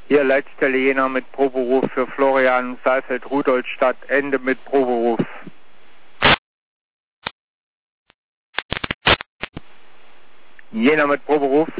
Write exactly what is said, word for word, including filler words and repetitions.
Hier Leitstelle Jena mit Proberuf für Florian Saalfeld, Rudolstadt, Ende mit Proberuf. Jena mit Proberuf.